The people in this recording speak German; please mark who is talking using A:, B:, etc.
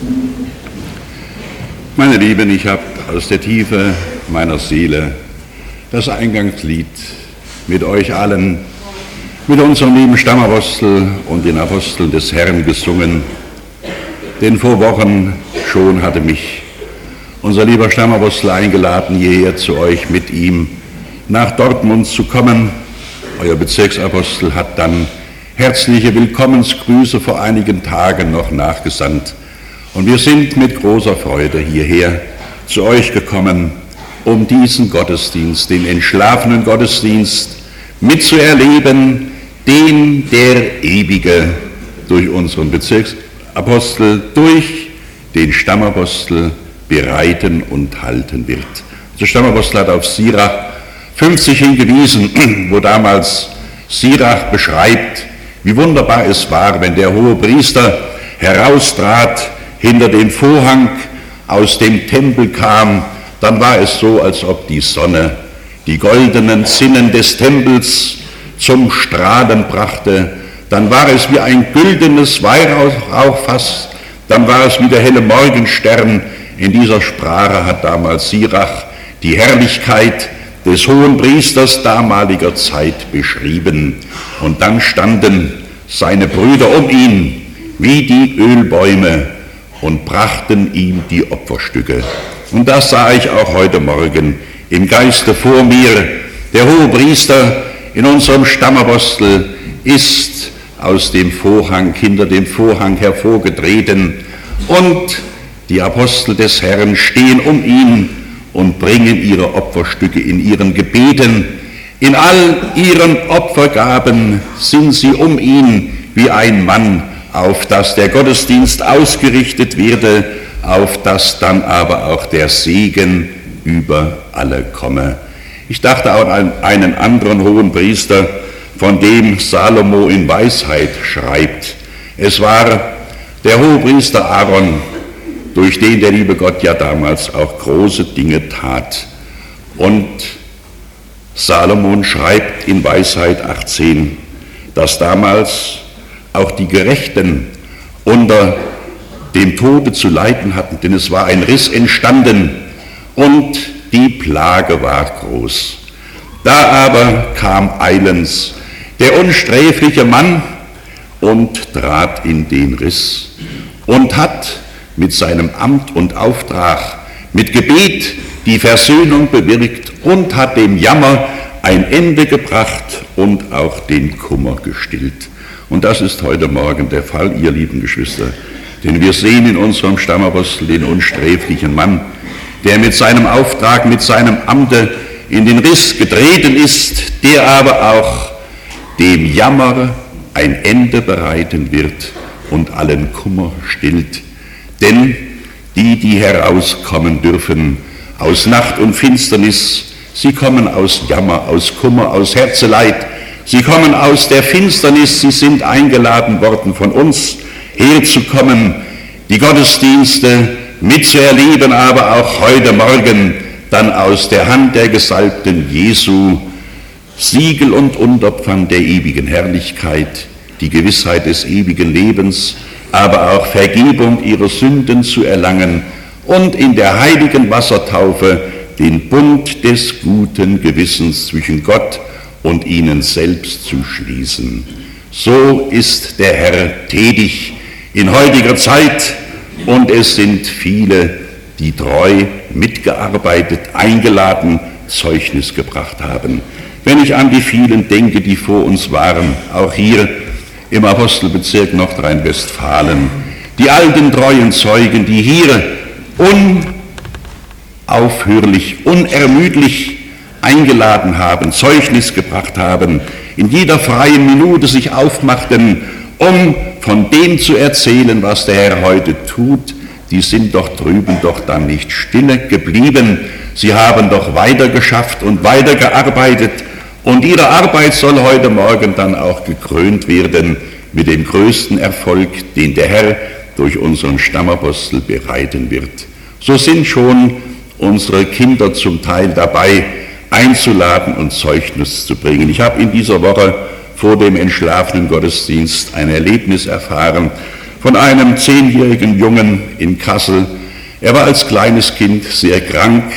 A: Meine Lieben, ich habe aus der Tiefe meiner Seele das Eingangslied mit euch allen, mit unserem lieben Stammapostel und den Aposteln des Herrn gesungen. Denn vor Wochen schon hatte mich unser lieber Stammapostel eingeladen, hierher zu euch mit ihm nach Dortmund zu kommen. Euer Bezirksapostel hat dann herzliche Willkommensgrüße vor einigen Tagen noch nachgesandt. Und wir sind mit großer Freude hierher zu euch gekommen, um diesen Gottesdienst, den entschlafenen Gottesdienst mitzuerleben, den der Ewige durch unseren Bezirksapostel, durch den Stammapostel bereiten und halten wird. Der Stammapostel hat auf Sirach 50 hingewiesen, wo damals Sirach beschreibt, wie wunderbar es war, wenn der hohe Priester heraustrat, hinter den Vorhang aus dem Tempel kam, dann war es so, als ob die Sonne die goldenen Zinnen des Tempels zum Strahlen brachte. Dann war es wie ein güldenes Weihrauchfass, dann war es wie der helle Morgenstern. In dieser Sprache hat damals Sirach die Herrlichkeit des hohen Priesters damaliger Zeit beschrieben. Und dann standen seine Brüder um ihn wie die Ölbäume und brachten ihm die Opferstücke. Und das sah ich auch heute Morgen im Geiste vor mir. Der Hohepriester in unserem Stammapostel ist aus dem Vorhang, hinter dem Vorhang hervorgetreten, und die Apostel des Herrn stehen um ihn und bringen ihre Opferstücke in ihren Gebeten. In all ihren Opfergaben sind sie um ihn wie ein Mann, auf das der Gottesdienst ausgerichtet werde, auf das dann aber auch der Segen über alle komme. Ich dachte auch an einen anderen hohen Priester, von dem Salomo in Weisheit schreibt. Es war der Hohepriester Aaron, durch den der liebe Gott ja damals auch große Dinge tat. Und Salomon schreibt in Weisheit 18, dass damals auch die Gerechten unter dem Tode zu leiden hatten, denn es war ein Riss entstanden und die Plage war groß. Da aber kam eilends der unsträfliche Mann und trat in den Riss und hat mit seinem Amt und Auftrag, mit Gebet die Versöhnung bewirkt und hat dem Jammer ein Ende gebracht und auch den Kummer gestillt. Und das ist heute Morgen der Fall, ihr lieben Geschwister. Denn wir sehen in unserem Stammapostel den unsträflichen Mann, der mit seinem Auftrag, mit seinem Amte in den Riss getreten ist, der aber auch dem Jammer ein Ende bereiten wird und allen Kummer stillt. Denn die herauskommen dürfen aus Nacht und Finsternis, sie kommen aus Jammer, aus Kummer, aus Herzeleid, sie kommen aus der Finsternis, sie sind eingeladen worden von uns herzukommen, die Gottesdienste mitzuerleben, aber auch heute Morgen dann aus der Hand der Gesalbten Jesu Siegel und Unterpfand der ewigen Herrlichkeit, die Gewissheit des ewigen Lebens, aber auch Vergebung ihrer Sünden zu erlangen und in der heiligen Wassertaufe den Bund des guten Gewissens zwischen Gott und ihnen selbst zu schließen. So ist der Herr tätig in heutiger Zeit, und es sind viele, die treu mitgearbeitet, eingeladen, Zeugnis gebracht haben. Wenn ich an die vielen denke, die vor uns waren, auch hier im Apostelbezirk Nordrhein-Westfalen, die alten treuen Zeugen, die hier unaufhörlich, unermüdlich eingeladen haben, Zeugnis gebracht haben, in jeder freien Minute sich aufmachten, um von dem zu erzählen, was der Herr heute tut, die sind doch drüben doch dann nicht stille geblieben. Sie haben doch weitergeschafft und weitergearbeitet, und ihre Arbeit soll heute Morgen dann auch gekrönt werden mit dem größten Erfolg, den der Herr durch unseren Stammapostel bereiten wird. So sind schon unsere Kinder zum Teil dabei, einzuladen und Zeugnis zu bringen. Ich habe in dieser Woche vor dem entschlafenen Gottesdienst ein Erlebnis erfahren von einem 10-jährigen Jungen in Kassel. Er war als kleines Kind sehr krank,